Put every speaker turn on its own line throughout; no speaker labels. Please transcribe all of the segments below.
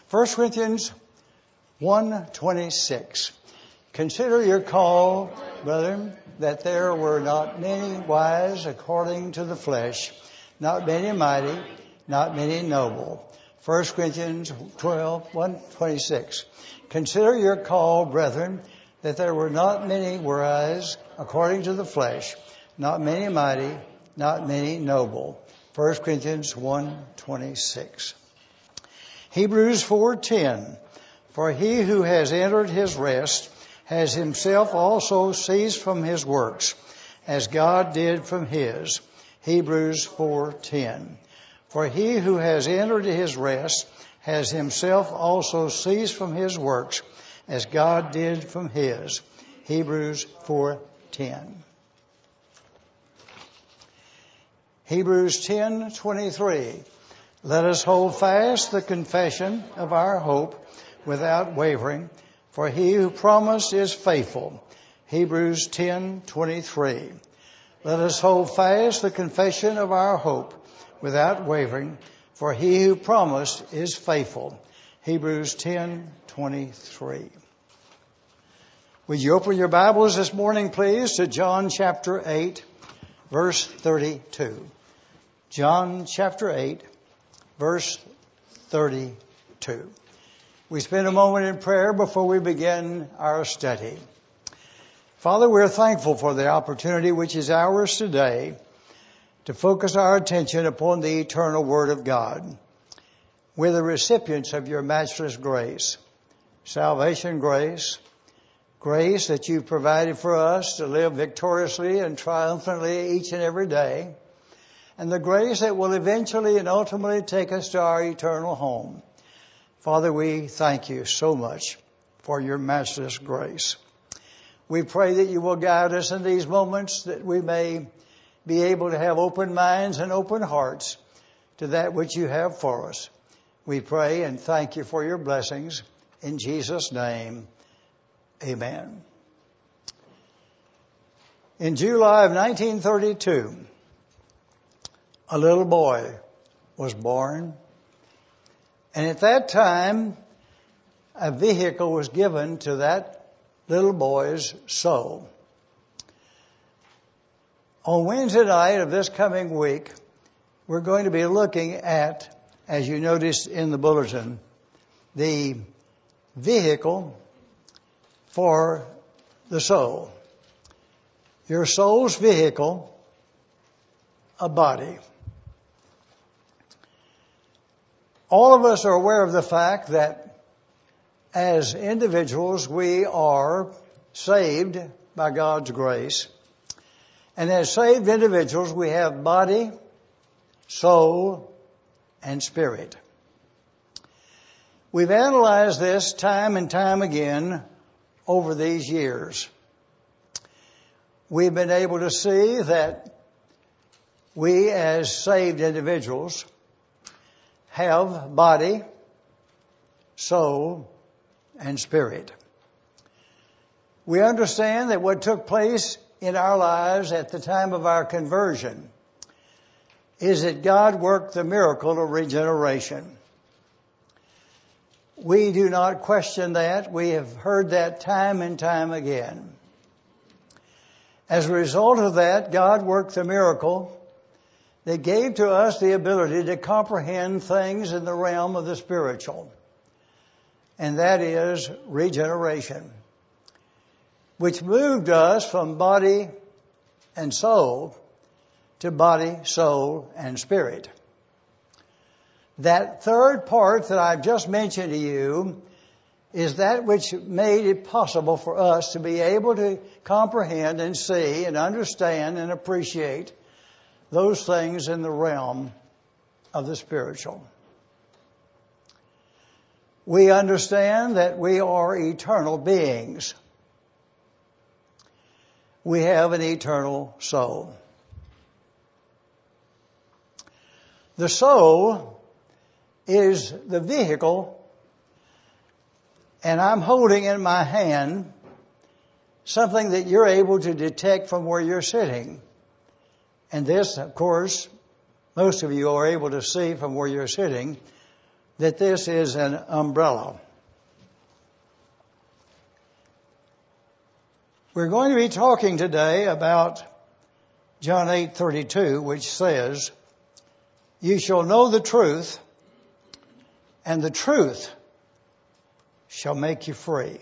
1 Corinthians 1:26. Consider your call, brethren, that there were not many wise according to the flesh, not many mighty, not many noble. 1 Corinthians 1:26. Consider your call, brethren, that there were not many wise according to the flesh, not many mighty, not many noble. 1 Corinthians 1:26. Hebrews 4:10. For he who has entered his rest has himself also ceased from his works, as God did from his. Hebrews 4:10. For he who has entered his rest has himself also ceased from his works, as God did from his. Hebrews 4:10. Hebrews 10:23. Let us hold fast the confession of our hope without wavering, for he who promised is faithful. Hebrews 10:23. Let us hold fast the confession of our hope without wavering, for he who promised is faithful. Hebrews 10:23. Would you open your Bibles this morning, please, to John chapter 8, verse 32. John chapter 8, verse 32. We spend a moment in prayer before we begin our study. Father, we're thankful for the opportunity which is ours today to focus our attention upon the eternal Word of God. We're the recipients of your matchless grace, salvation grace, grace that you've provided for us to live victoriously and triumphantly each and every day, and the grace that will eventually and ultimately take us to our eternal home. Father, we thank you so much for your matchless grace. We pray that you will guide us in these moments, that we may be able to have open minds and open hearts to that which you have for us. We pray and thank you for your blessings. In Jesus' name, amen. In July of 1932, a little boy was born. And at that time, a vehicle was given to that little boy's soul. On Wednesday night of this coming week, we're going to be looking at, as you noticed in the bulletin, the vehicle for the soul. Your soul's vehicle, a body. All of us are aware of the fact that as individuals we are saved by God's grace. And as saved individuals we have body, soul, and spirit. We've analyzed this time and time again over these years. We've been able to see that we as saved individuals have body, soul, and spirit. We understand that what took place in our lives at the time of our conversion is that God worked the miracle of regeneration. We do not question that. We have heard that time and time again. As a result of that, God worked the miracle that gave to us the ability to comprehend things in the realm of the spiritual. And that is regeneration, which moved us from body and soul to body, soul, and spirit. That third part that I've just mentioned to you is that which made it possible for us to be able to comprehend and see and understand and appreciate those things in the realm of the spiritual. We understand that we are eternal beings. We have an eternal soul. The soul is the vehicle, and I'm holding in my hand something that you're able to detect from where you're sitting. And this, of course, most of you are able to see from where you're sitting, that this is an umbrella. We're going to be talking today about John 8:32, which says, "You shall know the truth, and the truth shall make you free."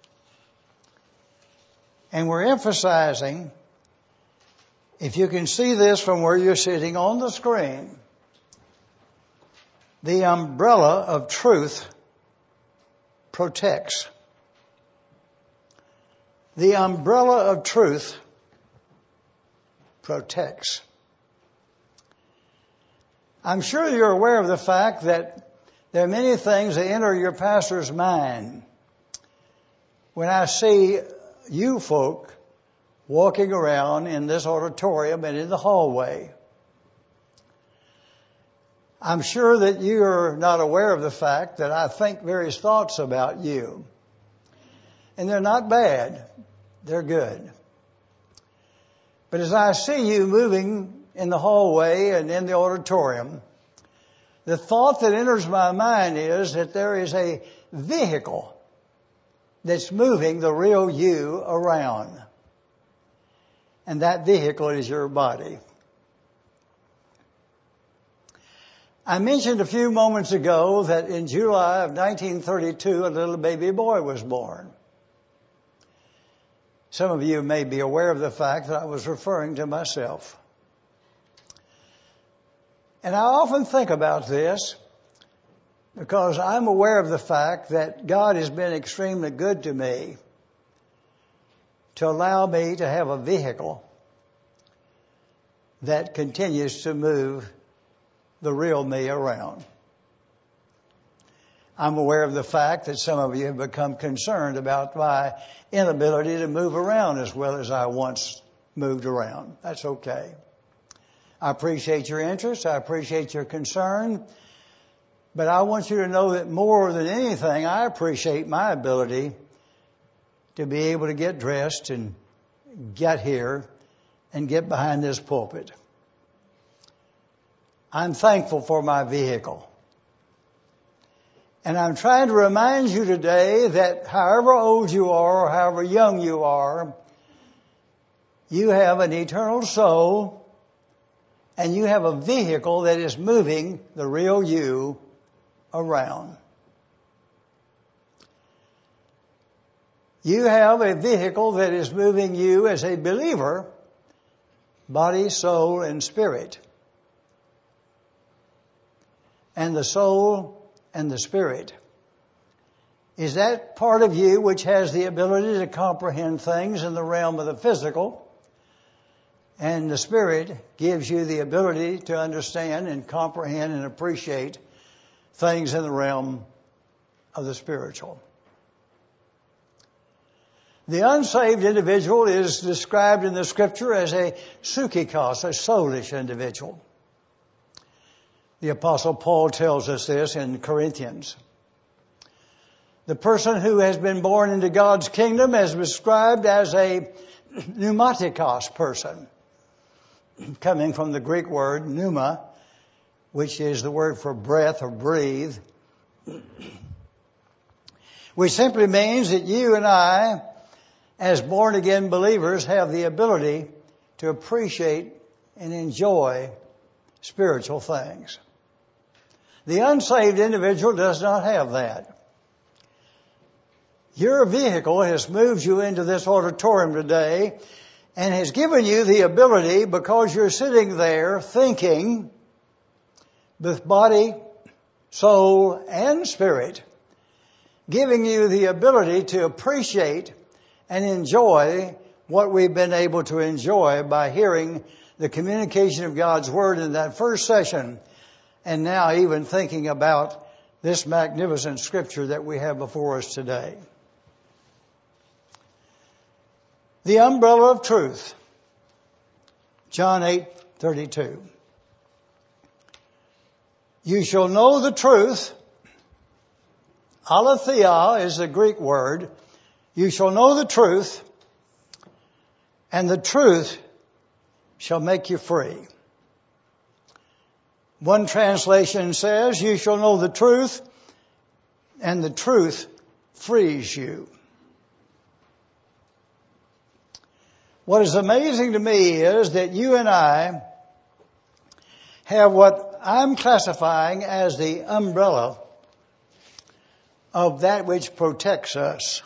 And we're emphasizing, if you can see this from where you're sitting on the screen, the umbrella of truth protects. The umbrella of truth protects. I'm sure you're aware of the fact that there are many things that enter your pastor's mind when I see you folk walking around in this auditorium and in the hallway. I'm sure that you're not aware of the fact that I think various thoughts about you. And they're not bad. They're good. But as I see you moving in the hallway and in the auditorium, the thought that enters my mind is that there is a vehicle that's moving the real you around. And that vehicle is your body. I mentioned a few moments ago that in July of 1932, a little baby boy was born. Some of you may be aware of the fact that I was referring to myself. And I often think about this because I'm aware of the fact that God has been extremely good to me to allow me to have a vehicle that continues to move the real me around. I'm aware of the fact that some of you have become concerned about my inability to move around as well as I once moved around. That's okay. I appreciate your interest. I appreciate your concern. But I want you to know that more than anything, I appreciate my ability to be able to get dressed and get here and get behind this pulpit. I'm thankful for my vehicle. And I'm trying to remind you today that however old you are or however young you are, you have an eternal soul and you have a vehicle that is moving the real you around. You have a vehicle that is moving you as a believer, body, soul, and spirit. And the soul and the spirit is that part of you which has the ability to comprehend things in the realm of the physical, and the spirit gives you the ability to understand and comprehend and appreciate things in the realm of the spiritual. The unsaved individual is described in the scripture as a psychikos, a soulish individual. The Apostle Paul tells us this in Corinthians. The person who has been born into God's kingdom is described as a pneumatikos person, coming from the Greek word pneuma, which is the word for breath or breathe, which simply means that you and I, as born-again believers, have the ability to appreciate and enjoy spiritual things. The unsaved individual does not have that. Your vehicle has moved you into this auditorium today and has given you the ability, because you're sitting there thinking with body, soul, and spirit, giving you the ability to appreciate and enjoy what we've been able to enjoy by hearing the communication of God's Word in that first session, and now even thinking about this magnificent scripture that we have before us today. The umbrella of truth. John 8:32. You shall know the truth. Aletheia is the Greek word. You shall know the truth, and the truth shall make you free. One translation says, you shall know the truth, and the truth frees you. What is amazing to me is that you and I have what I'm classifying as the umbrella of that which protects us.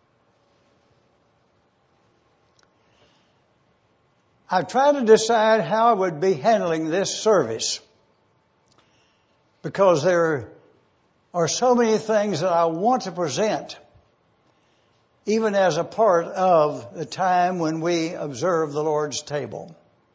I've tried to decide how I would be handling this service, because there are so many things that I want to present, even as a part of the time when we observe the Lord's table.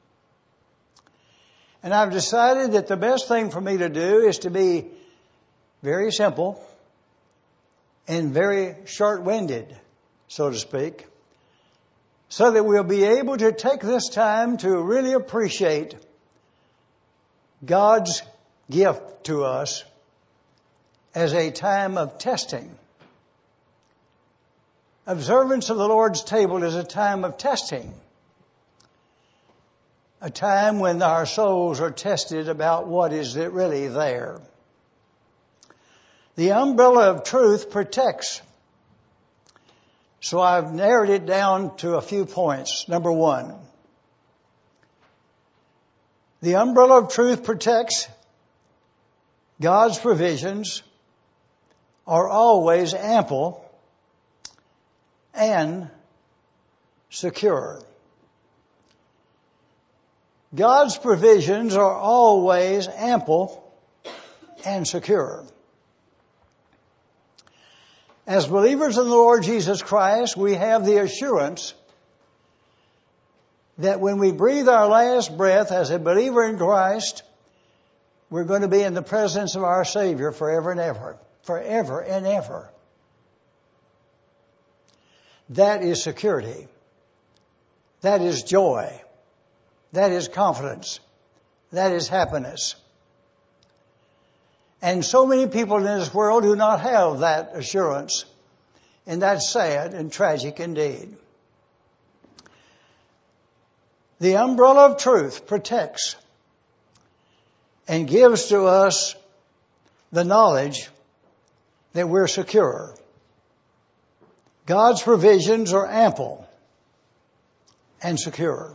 And I've decided that the best thing for me to do is to be very simple and very short-winded, so to speak, so that we'll be able to take this time to really appreciate God's gift to us as a time of testing. Observance of the Lord's table is a time of testing, a time when our souls are tested about what is really there. The umbrella of truth protects. So I've narrowed it down to a few points. Number one, the umbrella of truth protects. God's provisions are always ample and secure. God's provisions are always ample and secure. As believers in the Lord Jesus Christ, we have the assurance that when we breathe our last breath as a believer in Christ, we're going to be in the presence of our Savior forever and ever. Forever and ever. That is security. That is joy. That is confidence. That is happiness. And so many people in this world do not have that assurance. And that's sad and tragic indeed. The umbrella of truth protects and gives to us the knowledge that we're secure. God's provisions are ample and secure.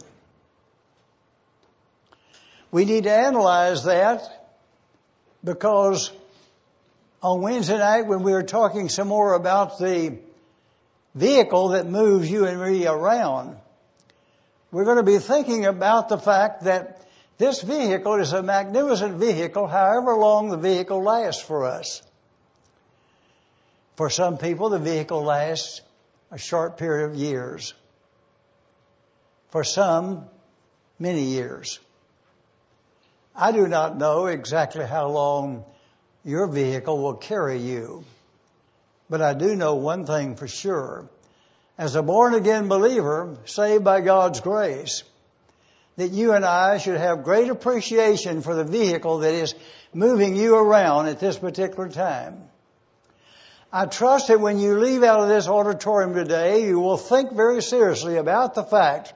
We need to analyze that, because on Wednesday night when we were talking some more about the vehicle that moves you and me around, we're going to be thinking about the fact that this vehicle is a magnificent vehicle, however long the vehicle lasts for us. For some people, the vehicle lasts a short period of years. For some, many years. I do not know exactly how long your vehicle will carry you. But I do know one thing for sure. As a born-again believer, saved by God's grace, that you and I should have great appreciation for the vehicle that is moving you around at this particular time. I trust that when you leave out of this auditorium today, you will think very seriously about the fact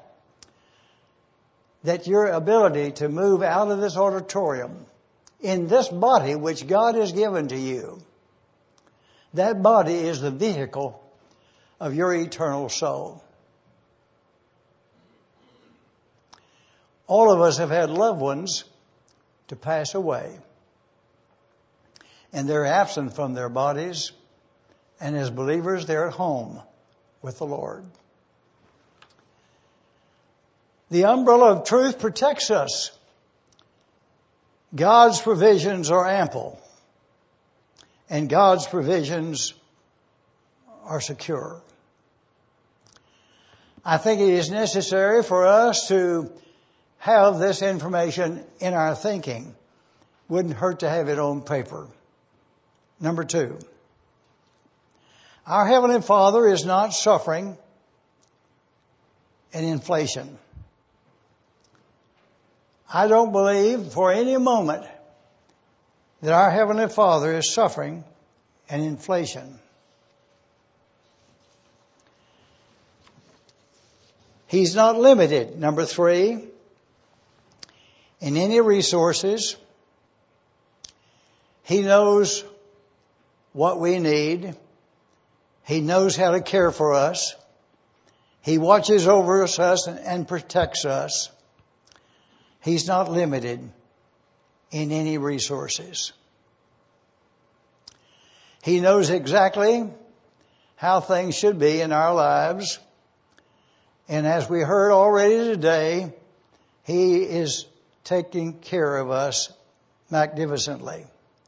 that your ability to move out of this auditorium in this body which God has given to you, that body is the vehicle of your eternal soul. All of us have had loved ones to pass away, and they're absent from their bodies, and as believers, they're at home with the Lord. The umbrella of truth protects us. God's provisions are ample, and God's provisions are secure. I think it is necessary for us to have this information in our thinking. Wouldn't hurt to have it on paper. Number two, our Heavenly Father is not suffering an inflation. I don't believe for any moment that our Heavenly Father is suffering an inflation. He's not limited, number three, in any resources. He knows what we need. He knows how to care for us. He watches over us and protects us. He's not limited in any resources. He knows exactly how things should be in our lives. And as we heard already today, He is taking care of us magnificently.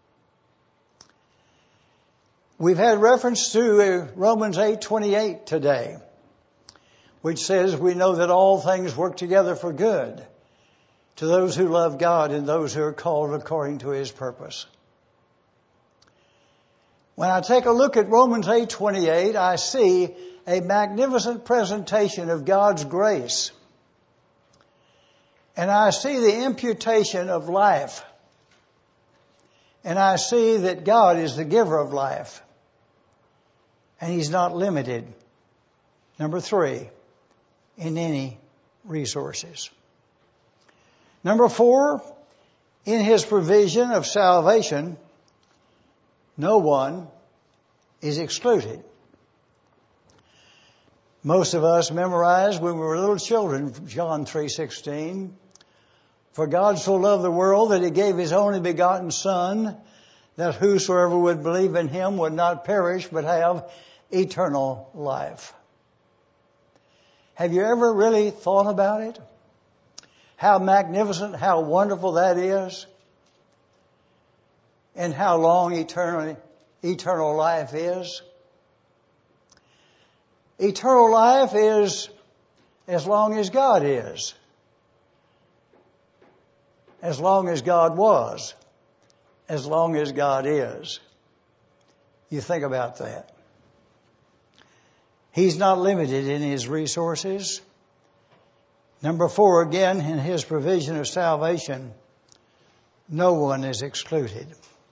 We've had reference to Romans 8:28 today, which says we know that all things work together for good to those who love God and those who are called according to His purpose. When I take a look at Romans 8:28, I see a magnificent presentation of God's grace. And I see the imputation of life. And I see that God is the giver of life. And He's not limited, number 3, in any resources. Number 4, in His provision of salvation, no one is excluded. Most of us memorized when we were little children, John 3:16. For God so loved the world that He gave His only begotten Son, that whosoever would believe in Him would not perish but have eternal life. Have you ever really thought about it? How magnificent, how wonderful that is? And how long eternal life is? Eternal life is as long as God is. As long as God was. As long as God is. You think about that. He's not limited in His resources. Number 4, again, in His provision of salvation, no one is excluded.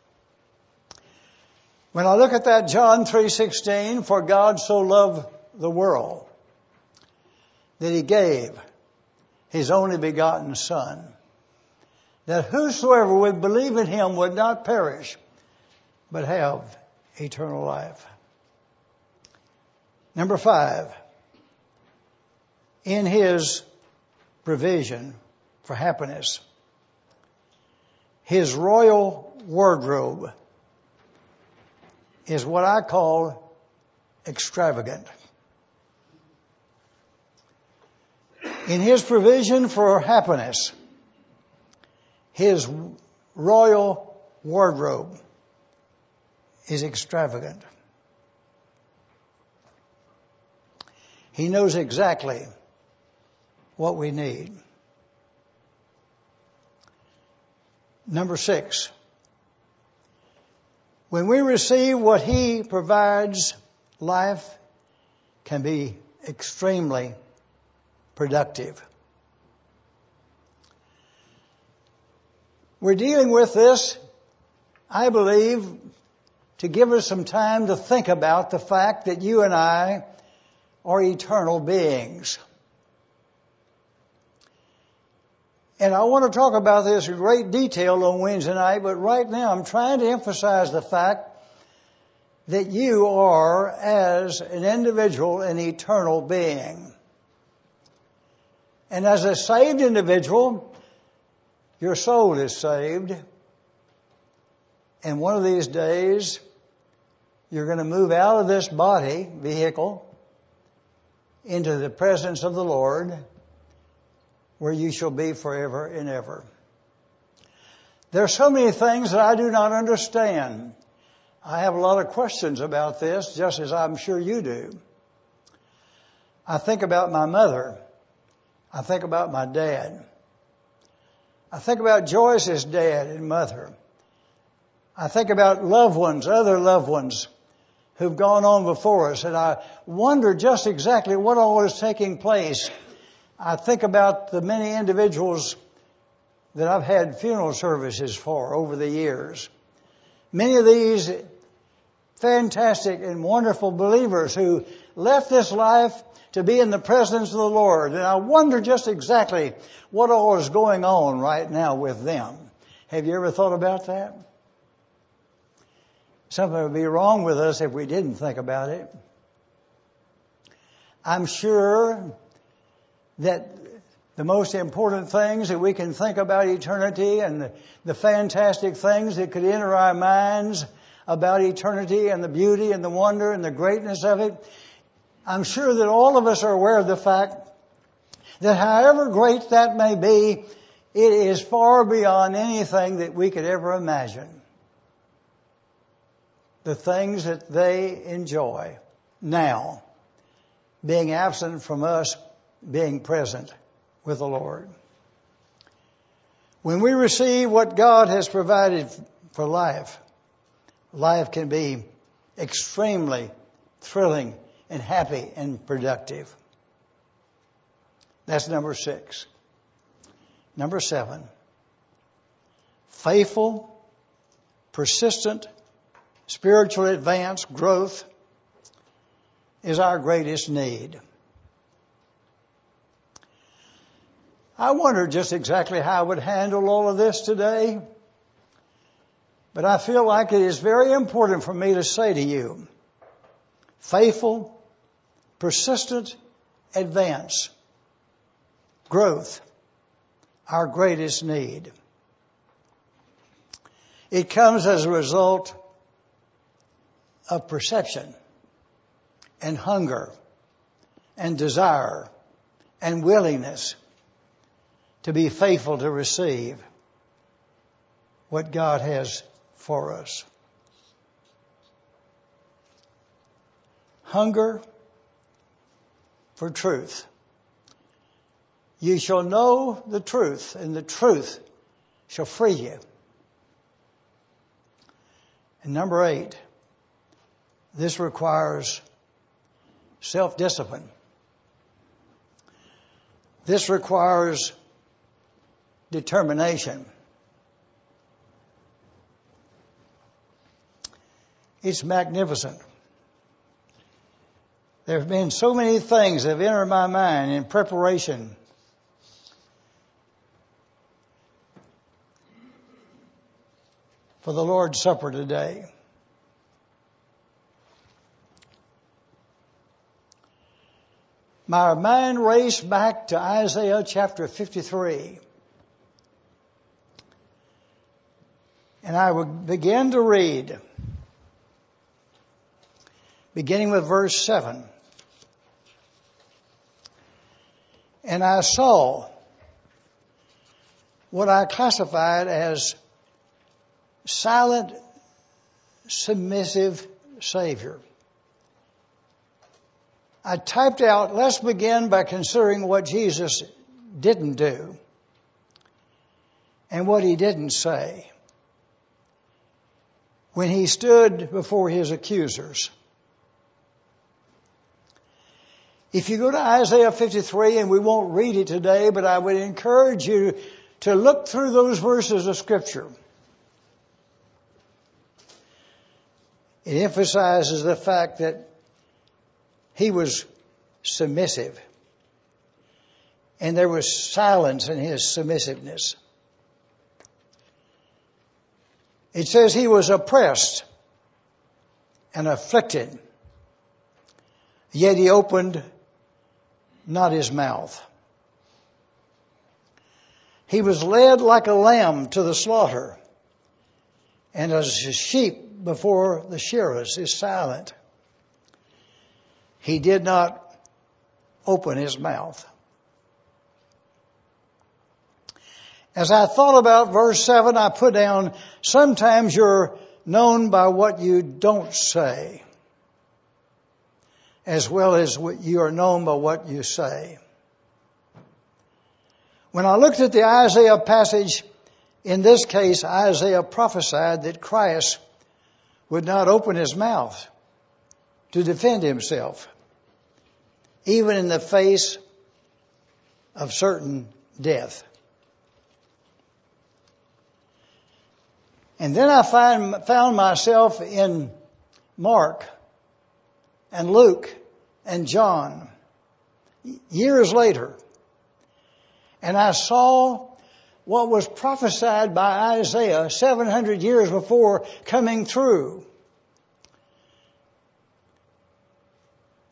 When I look at that John 3:16, for God so loved the world that He gave His only begotten Son, that whosoever would believe in Him would not perish, but have eternal life. Number 5, in His provision for happiness, His royal wardrobe is what I call extravagant. In His provision for happiness, His royal wardrobe is extravagant. He knows exactly what we need. Number 6, when we receive what He provides, life can be extremely productive. We're dealing with this, I believe, to give us some time to think about the fact that you and I are eternal beings. And I want to talk about this in great detail on Wednesday night, but right now I'm trying to emphasize the fact that you are, as an individual, an eternal being. And as a saved individual, your soul is saved. And one of these days, you're going to move out of this body, vehicle, into the presence of the Lord, where you shall be forever and ever. There are so many things that I do not understand. I have a lot of questions about this, just as I'm sure you do. I think about my mother. I think about my dad. I think about Joyce's dad and mother. I think about loved ones, other loved ones who've gone on before us, and I wonder just exactly what all is taking place. I think about the many individuals that I've had funeral services for over the years. Many of these fantastic and wonderful believers who left this life to be in the presence of the Lord. And I wonder just exactly what all is going on right now with them. Have you ever thought about that? Something would be wrong with us if we didn't think about it. I'm sure that the most important things that we can think about eternity and the fantastic things that could enter our minds about eternity and the beauty and the wonder and the greatness of it, I'm sure that all of us are aware of the fact that however great that may be, it is far beyond anything that we could ever imagine. The things that they enjoy now, being absent from us, being present with the Lord. When we receive what God has provided for life, life can be extremely thrilling and happy and productive. That's number 6. Number 7. Faithful, persistent, spiritual advance, growth is our greatest need. I wonder just exactly how I would handle all of this today. But I feel like it is very important for me to say to you, faithful, persistent advance, growth, our greatest need. It comes as a result of perception and hunger and desire and willingness to be faithful to receive what God has for us. Hunger for truth. You shall know the truth, and the truth shall free you. And number 8, this requires self-discipline. This requires determination. It's magnificent. There have been so many things that have entered my mind in preparation for the Lord's Supper today. My mind raced back to Isaiah chapter 53. And I would begin to read, beginning with verse 7. And I saw what I classified as silent, submissive Savior. I typed out, let's begin by considering what Jesus didn't do and what He didn't say when He stood before His accusers. If you go to Isaiah 53, and we won't read it today, but I would encourage you to look through those verses of Scripture. It emphasizes the fact that He was submissive, and there was silence in His submissiveness. It says He was oppressed and afflicted, yet He opened not His mouth. He was led like a lamb to the slaughter, and as a sheep before the shearers is silent, He did not open His mouth. As I thought about verse 7, I put down, sometimes you're known by what you don't say, as well as you are known by what you say. When I looked at the Isaiah passage, in this case, Isaiah prophesied that Christ would not open His mouth to defend Himself, even in the face of certain death. And then I found myself in Mark and Luke and John years later. And I saw what was prophesied by Isaiah 700 years before coming through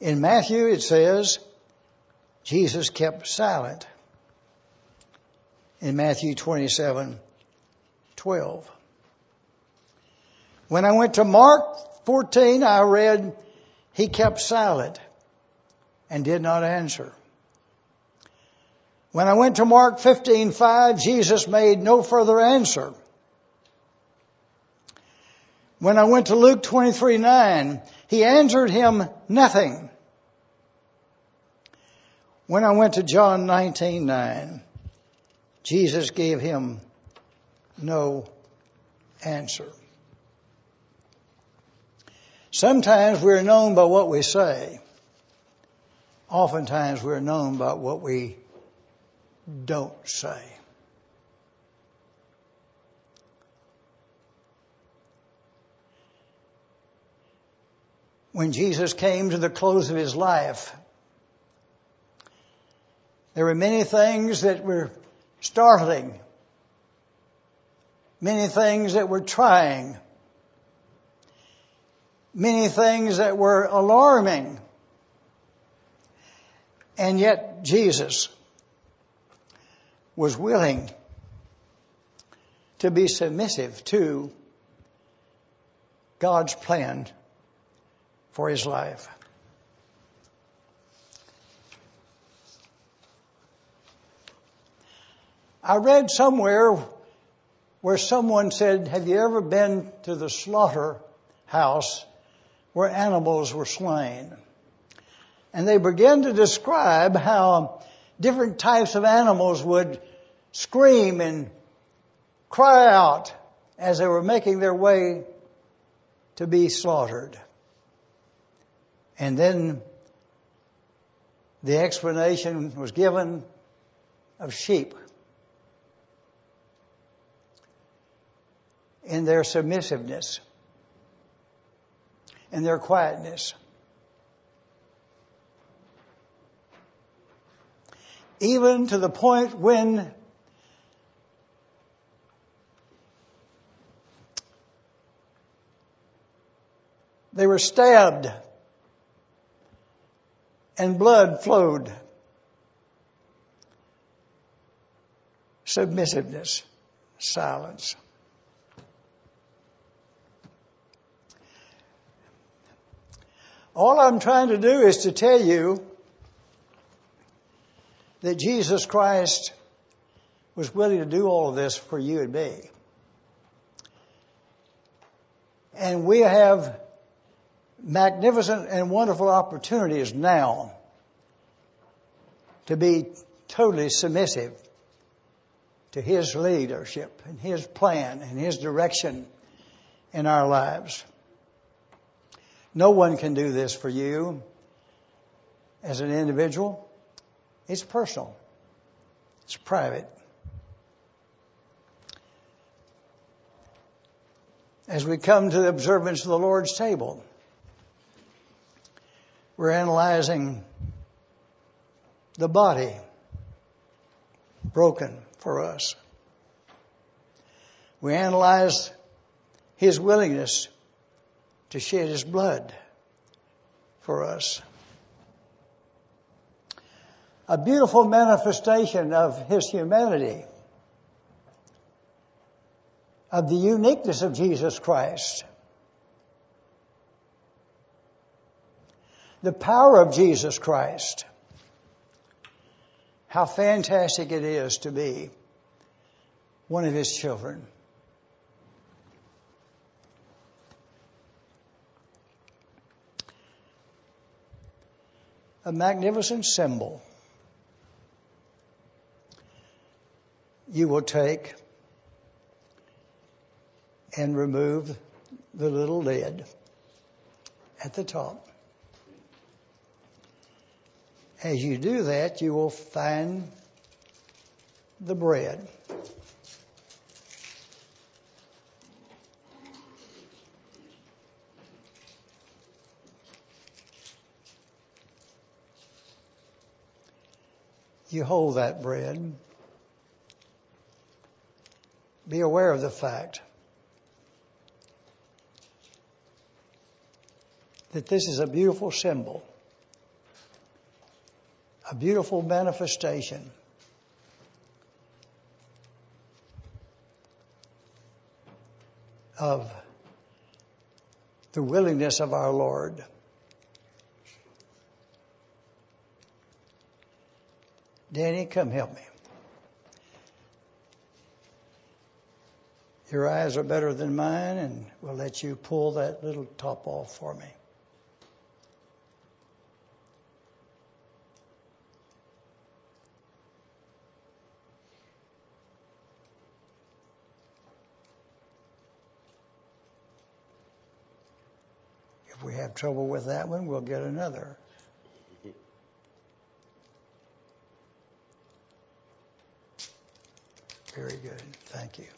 In Matthew it says, Jesus kept silent. In Matthew 27:12. When I went to Mark 14, I read, he kept silent and did not answer. When I went to Mark 15:5, Jesus made no further answer. When I went to Luke 23:9, he answered him nothing. When I went to John 19:9, Jesus gave him no answer. Sometimes we're known by what we say. Oftentimes we're known by what we don't say. When Jesus came to the close of his life, there were many things that were startling, many things that were trying, many things that were alarming. And yet Jesus was willing to be submissive to God's plan for his life. I read somewhere where someone said, have you ever been to the slaughterhouse where animals were slain? And they began to describe how different types of animals would scream and cry out as they were making their way to be slaughtered. And then the explanation was given of sheep in their submissiveness, in their quietness. Even to the point when they were stabbed and blood flowed. Submissiveness, silence. All I'm trying to do is to tell you that Jesus Christ was willing to do all of this for you and me. And we have magnificent and wonderful opportunities now to be totally submissive to his leadership and his plan and his direction in our lives. No one can do this for you as an individual. It's personal. It's private. As we come to the observance of the Lord's table, we're analyzing the body broken for us. We analyze his willingness to shed his blood for us. A beautiful manifestation of his humanity, of the uniqueness of Jesus Christ, the power of Jesus Christ. How fantastic it is to be one of his children. A magnificent symbol. You will take and remove the little lid at the top. As you do that, you will find the bread. You hold that bread. Be aware of the fact that this is a beautiful symbol a beautiful manifestation of the willingness of our Lord. Danny, come help me. Your eyes are better than mine, and we'll let you pull that little top off for me. If we have trouble with that one, we'll get another. Very good. Thank you.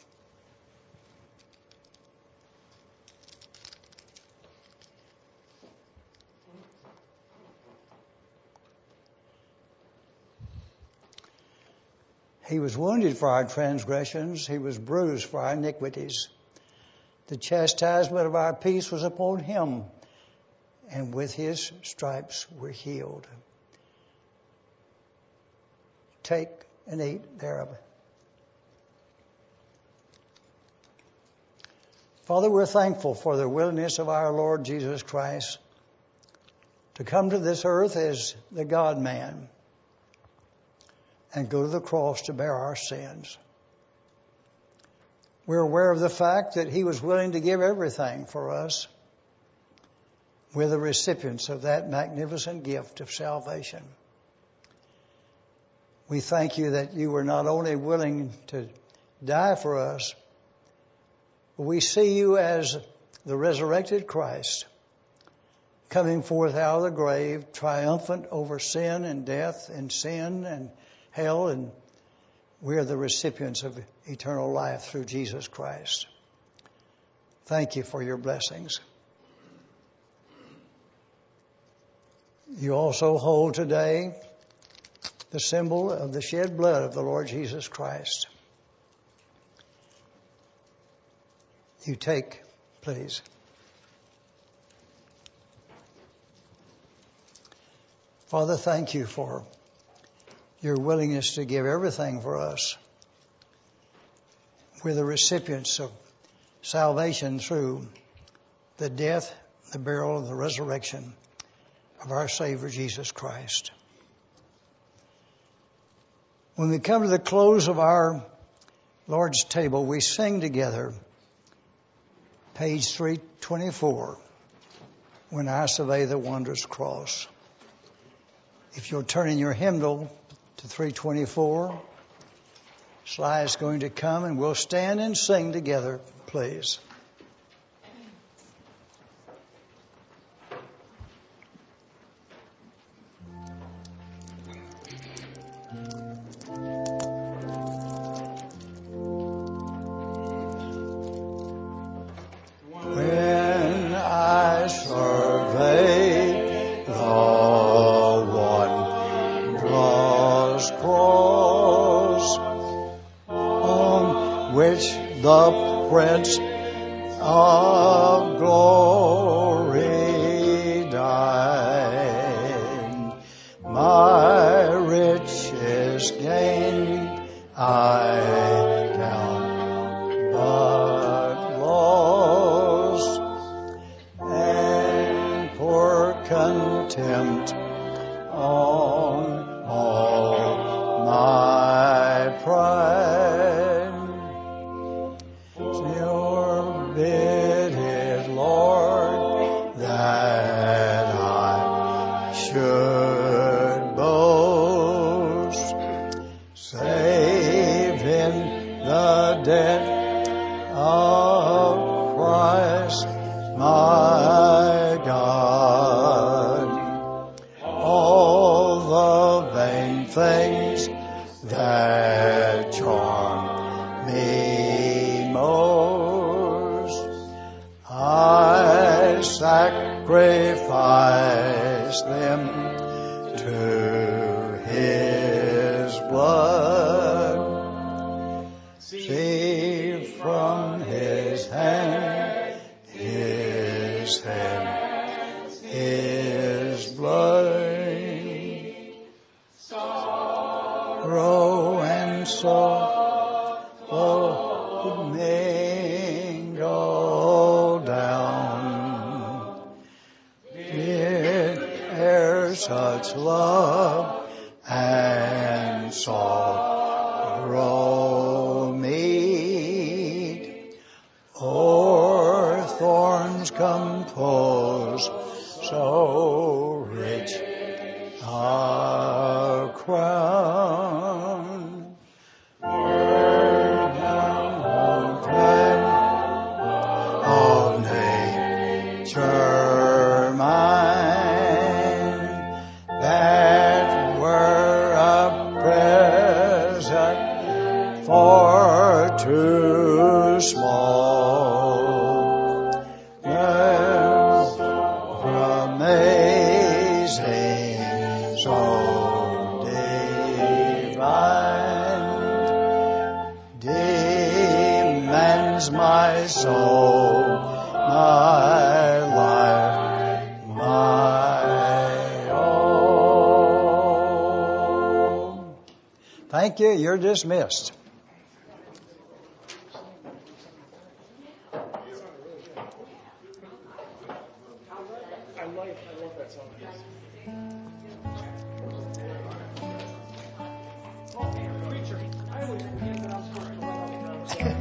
He was wounded for our transgressions. He was bruised for our iniquities. The chastisement of our peace was upon him, and with his stripes we're healed. Take and eat thereof. Father, we're thankful for the willingness of our Lord Jesus Christ to come to this earth as the God-man and go to the cross to bear our sins. We're aware of the fact that he was willing to give everything for us. We're the recipients of that magnificent gift of salvation. We thank you that you were not only willing to die for us, but we see you as the resurrected Christ, coming forth out of the grave, triumphant over sin and death and sin and hell, and we are the recipients of eternal life through Jesus Christ. Thank you for your blessings. You also hold today the symbol of the shed blood of the Lord Jesus Christ. You take, please. Father, thank you for your willingness to give everything for us. We're the recipients of salvation through the death, the burial, and the resurrection of our Savior Jesus Christ. When we come to the close of our Lord's table, we sing together page 324, When I Survey the Wondrous Cross. If you'll turn in your hymnal to 324, Sly is going to come and we'll stand and sing together, please. When I survey the wondrous cross on which the Prince of Glory died, my richest gain I count but loss, and pour contempt on all my pride. You're bid, Lord, that I should boast, save in the death of Christ my God. All the vain things that charm me most, I sacrifice them to His blood. See from His hand, His hand, His blood. so mingle down. There's such love and sorrow meet, o'er thorns compose so rich a crown. Word down plan of nature mine, that were a present for too small. Amazing, so divine, demands my soul, my life, my own. Thank you. You're dismissed.
I love that song. Oh man, preacher! I always forget that I'm supposed to run up.